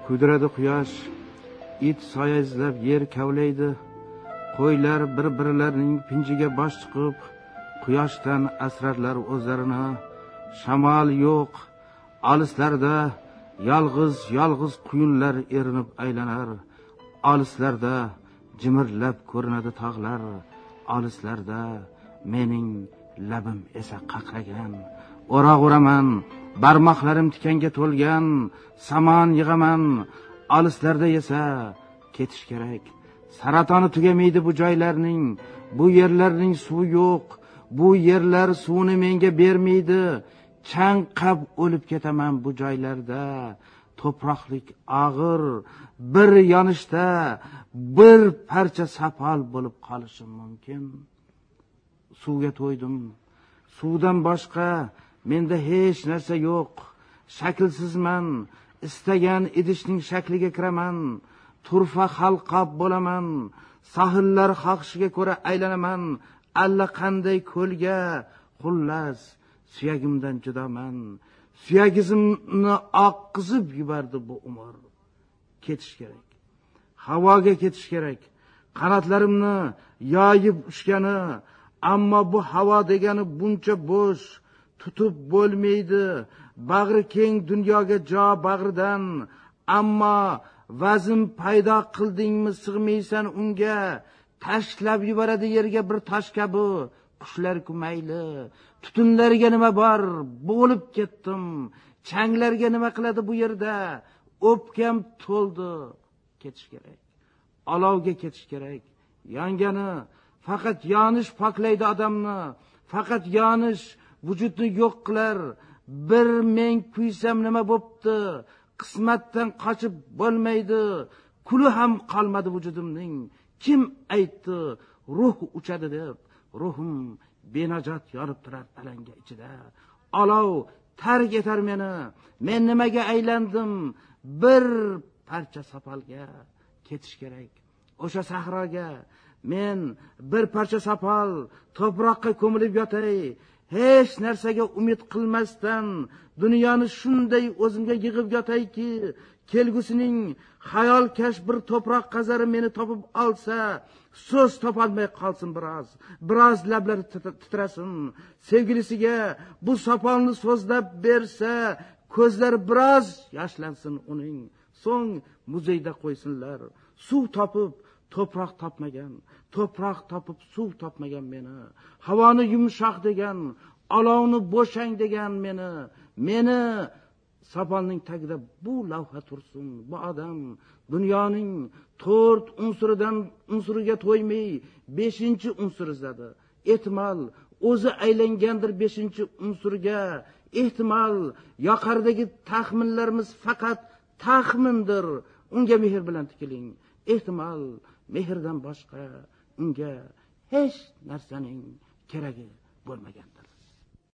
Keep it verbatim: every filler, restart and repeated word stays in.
Kudradi quyosh, it soya izlab yer kavlaydi. Qo'ylar bir-birlarining pinjiga bosh chiqib, quyoshdan asrarlar o'zlarini. Shamol yo'q, olislarda yolg'iz-yolg'iz quyunlar erinib aylanar. Olislarda jimirlab ko'rinadi tog'lar. Olislarda mening labim esa qaqragan. O'roq uraman, barmoqlarim tikanga to'lgan. Samon yig'aman, olislarda esa ketish kerak. Saratoni tugamaydi bu joylarning. Bu yerlarning suvi yo'q. Bu yerlar suvni menga bermaydi. Chanqab o'lib ketaman bu joylarda. To'proqlik og'ir, bir yonishda bir parcha sapol bo'lib qolishim mumkin. Suvga to'ydim. Suvdan boshqa menda hech narsa yo'q. Shaklsizman. Istagan idishning shakliga kiraman. Turfa halqob bo'laman. Sohillar xohishiga ko'ra aylanaman. Alla qanday ko'lga, xullas suyagimdan judoman. Suyagimni oqqizib yubordi bu umr. Ketish kerak. Havoga ketish kerak. Qanotlarimni yoyib uchgani, ammo bu havo degani buncha bo'sh, tutib bo'lmaydi. Bag'ri keng dunyoga jo bag'ridan, ammo vazn paydo qildingmi sig'maysan unga. Tashlab yuboradi yerga bir tosh kabi. Qushlar kumayli, tutunlarga nima bor? Bo'lib ketdim. Changlarga nima qiladi bu yerda? O'pkam to'ldi. Ketish kerak. Olovga ketish kerak. Yongani faqat yonish poklaydi odamni. Faqat yonish vujudni yo'q qilar. Bir men kuysam nima bo'pti? Qismatdan qochib bo'lmaydi. Kuli ham qolmadi vujudimning. Kim aytdi ruh uchadi deb? Ruhim benajot yorib turar alanga ichida. Olov tark etar meni. Men nimaga aylandim? Bir parcha sapolga ketish kerak. O'sha sahroga men bir parcha sapol to'proqqa ko'milib yotay. Hech narsaga umid qilmasdan dunyoni shunday o'zimga yig'ib yotayki, kelgusining xayolkash bir to'proq qazari meni topib olsa, so'z topolmay qolsin biroz. Biroz lablari titrasin. Sevgilisiga bu sopolni so'zlab bersa, ko'zlari biroz yoshlansin uning. So'ng muzeyda qo'ysinlar. Suv topib to'proq topmagan, to'proq topib suv topmagan meni. Havoni yumshoq degan, olovni bo'shang degan meni. Meni sopolning tagida bu lavha tursin. Bu odam dunyoning to'rt unsuridan unsuriga to'ymay beshinchi unsur izladi. Ehtimol o'zi aylangandir beshinchi unsurga. Ehtimol yoqardagi taxminlarimiz faqat taxmindir. Unga mehr bilan tikiling. Ehtimol mehrdan boshqa unga hech narsaning keragi bo'lmagandir.